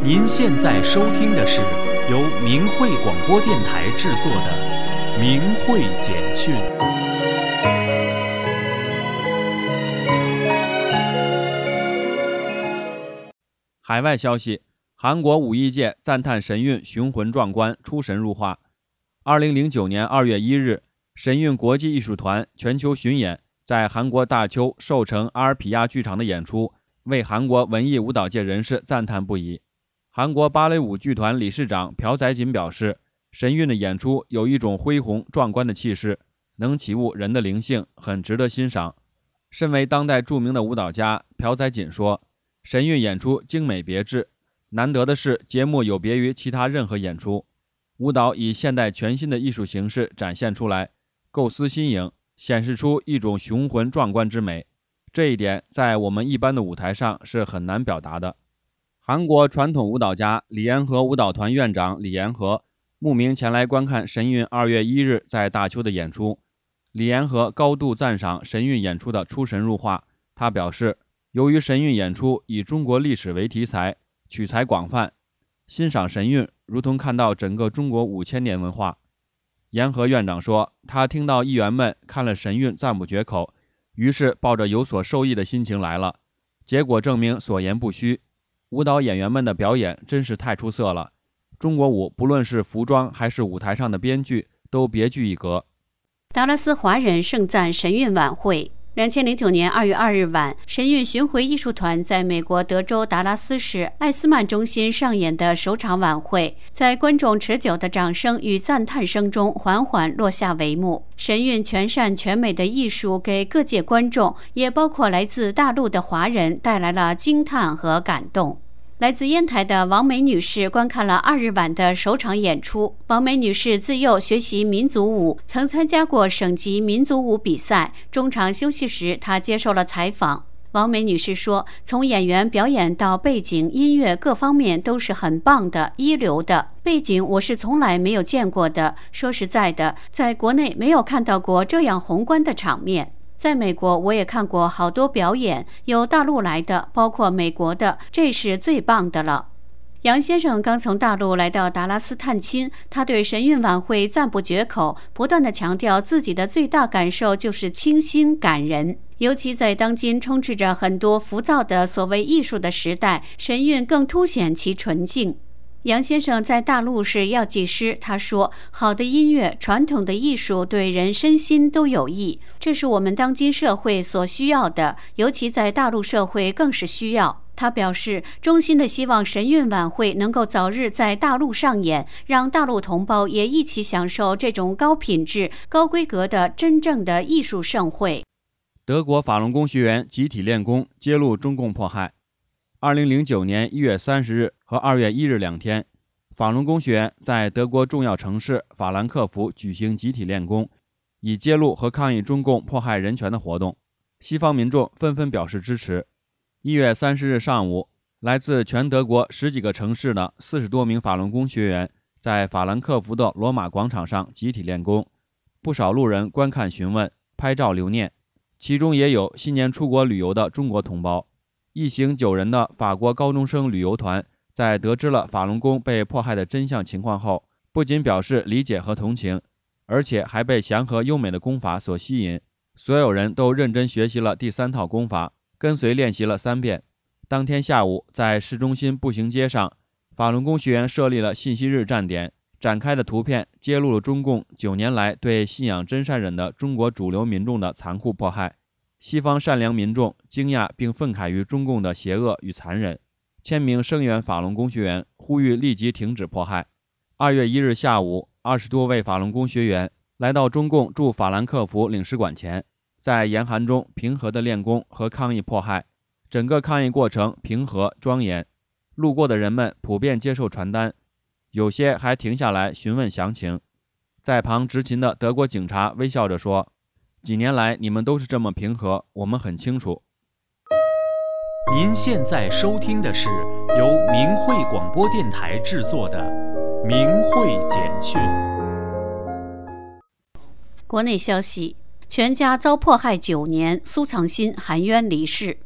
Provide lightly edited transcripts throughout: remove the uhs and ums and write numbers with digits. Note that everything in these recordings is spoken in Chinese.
您现在收听的是由明慧广播电台制作的明慧简讯。 海外消息，韩国五一届赞叹神韵雄浑壮观，出神入化。2009年2月1日，神韵国际艺术团全球巡演在韩国大邱寿城阿尔皮亚剧场的演出，为韩国文艺舞蹈界人士赞叹不已。韩国芭蕾舞剧团理事长朴载锦表示，神韵的演出有一种恢宏壮观的气势，能启悟人的灵性，很值得欣赏。身为当代著名的舞蹈家，朴载锦说，神韵演出精美别致，难得的是节目有别于其他任何演出，舞蹈以现代全新的艺术形式展现出来，构思新颖，显示出一种雄浑壮观之美，这一点在我们一般的舞台上是很难表达的。韩国传统舞蹈家李延和舞蹈团院长李延和慕名前来观看神韵2月1日在大邱的演出。李延和高度赞赏神韵演出的出神入化，他表示，由于神韵演出以中国历史为题材，取材广泛，欣赏神韵如同看到整个中国5000年文化。延和院长说，他听到议员们看了神韵赞不绝口，于是抱着有所受益的心情来了，结果证明所言不虚，舞蹈演员们的表演真是太出色了，中国舞不论是服装还是舞台上的编剧都别具一格。 达拉斯华人盛赞神韵晚会。2009年2月2日晚，神韵巡回艺术团在美国德州达拉斯市艾斯曼中心上演的首场晚会，在观众持久的掌声与赞叹声中缓缓落下帷幕。神韵全善全美的艺术给各界观众，也包括来自大陆的华人带来了惊叹和感动。来自烟台的王梅女士观看了2日晚的首场演出。王梅女士自幼学习民族舞，曾参加过省级民族舞比赛。中场休息时，她接受了采访。王梅女士说，从演员表演到背景、音乐各方面都是很棒的、一流的。背景我是从来没有见过的，说实在的，在国内没有看到过这样宏观的场面。在美国我也看过好多表演，有大陆来的，包括美国的，这是最棒的了。杨先生刚从大陆来到达拉斯探亲，他对神韵晚会赞不绝口，不断地强调自己的最大感受就是清新感人。尤其在当今充斥着很多浮躁的所谓艺术的时代，神韵更凸显其纯净。杨先生在大陆是药剂师，他说，好的音乐、传统的艺术对人身心都有益，这是我们当今社会所需要的，尤其在大陆社会更是需要。他表示，衷心的希望神韵晚会能够早日在大陆上演，让大陆同胞也一起享受这种高品质、高规格的真正的艺术盛会。 德国法轮功学员集体练功，揭露中共迫害。2009年1月30日和2月1日2天，法轮功学员在德国重要城市法兰克福举行集体练功，以揭露和抗议中共迫害人权的活动。西方民众纷纷表示支持。1月30日上午，来自全德国10几个城市的40多名法轮功学员在法兰克福的罗马广场上集体练功，不少路人观看询问、拍照留念，其中也有新年出国旅游的中国同胞。一行9人的法国高中生旅游团在得知了法轮功被迫害的真相情况后，不仅表示理解和同情，而且还被祥和优美的功法所吸引，所有人都认真学习了第3套功法，跟随练习了3遍。当天下午，在市中心步行街上，法轮功学员设立了信息日站点，展开的图片揭露了中共9年来对信仰真善忍的中国主流民众的残酷迫害。西方善良民众惊讶并愤慨于中共的邪恶与残忍，签名声援法轮功学员，呼吁立即停止迫害。2月1日下午，20多位法轮功学员来到中共驻法兰克福领事馆前，在严寒中平和的练功和抗议迫害。整个抗议过程平和庄严，路过的人们普遍接受传单，有些还停下来询问详情。在旁执勤的德国警察微笑着说，几年来你们都是这么平和，我们很清楚。 您现在收听的是由明慧广播电台制作的明慧简讯。 国内消息，全家遭迫害9年，苏藏新含冤离世。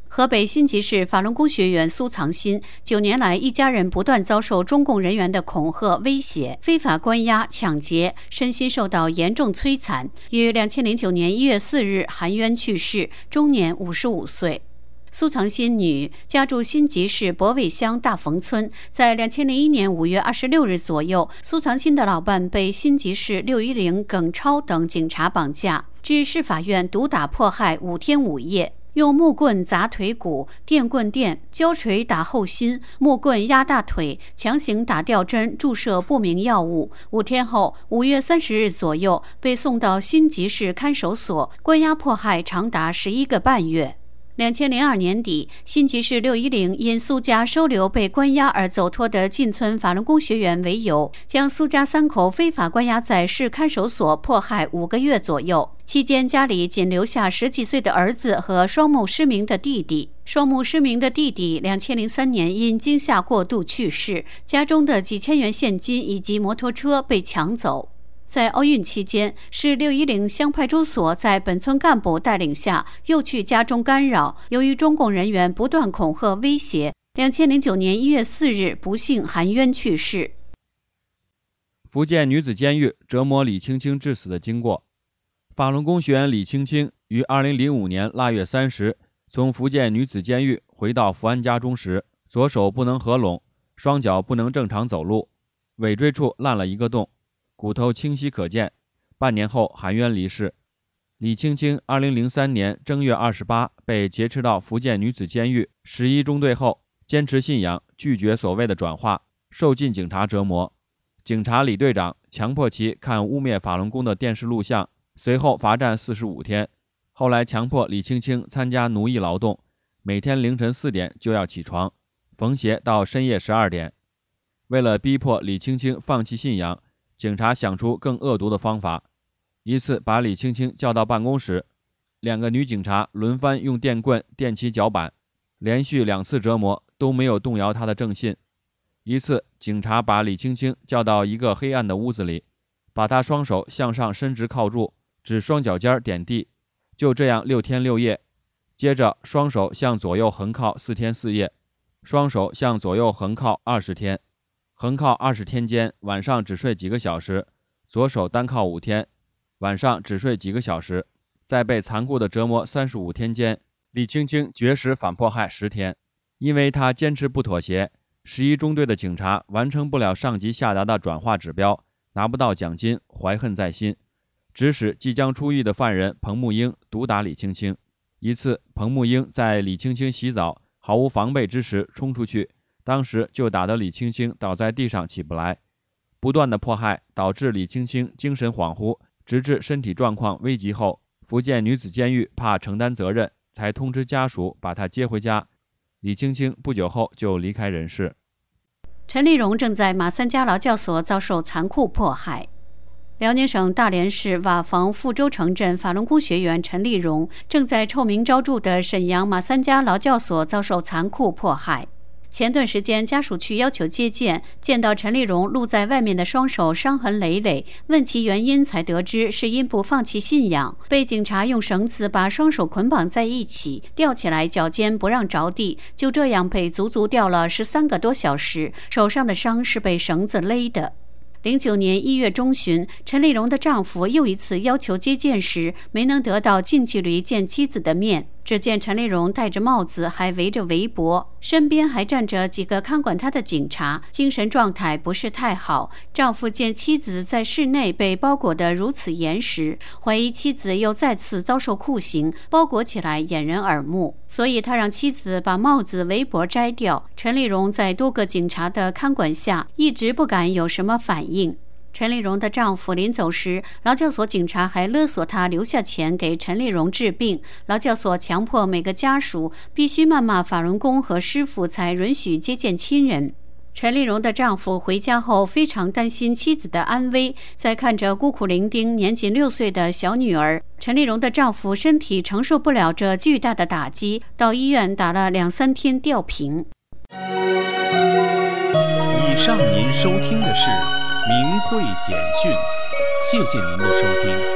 河北辛集市法轮功学员苏藏新9年来，一家人不断遭受中共人员的恐吓、威胁、非法关押、抢劫，身心受到严重摧残，于2009年1月4日含冤去世，终年55岁。苏藏新女，家住辛集市博尾乡大冯村。在2001年5月26日左右，苏藏新的老伴被辛集市610耿超等警察绑架，至市法院毒打迫害5天5夜，用木棍砸腿骨、电棍电、胶锤打后心、木棍压大腿，强行打吊针、注射不明药物。5天后，5月30日左右，被送到辛集市看守所，关押迫害长达11个半月。2002年底，辛集市610因苏家收留被关押而走脱的进村法轮功学员为由，将苏家3口非法关押在市看守所迫害5个月左右。期间，家里仅留下10几岁的儿子和双目失明的弟弟。双目失明的弟弟2003年因惊吓过度去世，家中的几千元现金以及摩托车被抢走。在奥运期间，市610乡派出所在本村干部带领下，又去家中干扰。由于中共人员不断恐吓威胁，2009年1月4日不幸含冤去世。 福建女子监狱折磨李青青致死的经过。法轮功学员李青青于2005年腊月30日从福建女子监狱回到福安家中时，左手不能合拢，双脚不能正常走路，尾椎处烂了一个洞，骨头清晰可见，半年后含冤离世。李青青2003年正月28被劫持到福建女子监狱11中队后，坚持信仰，拒绝所谓的转化，受尽警察折磨。警察李队长强迫其看污蔑法轮功的电视录像，随后罚站45天。后来强迫李青青参加奴役劳动，每天凌晨4点就要起床，缝鞋到深夜12点。为了逼迫李青青放弃信仰，警察想出更恶毒的方法。一次把李青青叫到办公室，2个女警察轮番用电棍电其脚板，连续2次折磨都没有动摇她的正信。一次，警察把李青青叫到一个黑暗的屋子里，把她双手向上伸直靠住，指双脚尖点地，就这样6天6夜。接着双手向左右横靠4天4夜，双手向左右横靠20天，横靠20天间，晚上只睡几个小时，左手单靠5天，晚上只睡几个小时。在被残酷的折磨35天间，李青青绝食反迫害10天。因为她坚持不妥协，11中队的警察完成不了上级下达的转化指标，拿不到奖金，怀恨在心，指使即将出狱的犯人彭木英毒打李青青。一次，彭木英在李青青洗澡毫无防备之时冲出去，当时就打得李青青倒在地上起不来。不断的迫害导致李青青精神恍惚，直至身体状况危急后，福建女子监狱怕承担责任，才通知家属把她接回家。李青青不久后就离开人世。 陈丽蓉正在马三家劳教所遭受残酷迫害。辽宁省大连市瓦房富州城镇法轮功学员陈丽蓉正在臭名昭著的沈阳马三家劳教所遭受残酷迫害。前段时间家属去要求接见，见到陈丽蓉露在外面的双手伤痕累累，问其原因才得知是因不放弃信仰，被警察用绳子把双手捆绑在一起，吊起来脚尖不让着地，就这样被足足吊了13个多小时，手上的伤是被绳子勒的。09年1月中旬，陈丽蓉的丈夫又一次要求接见时，没能得到近距离见妻子的面。只见陈丽蓉戴着帽子，还围着围脖，身边还站着几个看管她的警察，精神状态不是太好。丈夫见妻子在室内被包裹得如此严实，怀疑妻子又再次遭受酷刑，包裹起来掩人耳目，所以他让妻子把帽子围脖摘掉。陈丽蓉在多个警察的看管下，一直不敢有什么反应。陈丽蓉的丈夫临走时，劳教所警察还勒索他留下钱给陈丽蓉治病。劳教所强迫每个家属必须谩骂法轮功和师傅才允许接见亲人。陈丽蓉的丈夫回家后非常担心妻子的安危，在看着孤苦伶仃年仅6岁的小女儿，陈丽蓉的丈夫身体承受不了这巨大的打击，到医院打了2-3天吊瓶。 以上您收听的是明慧简讯，谢谢您的收听。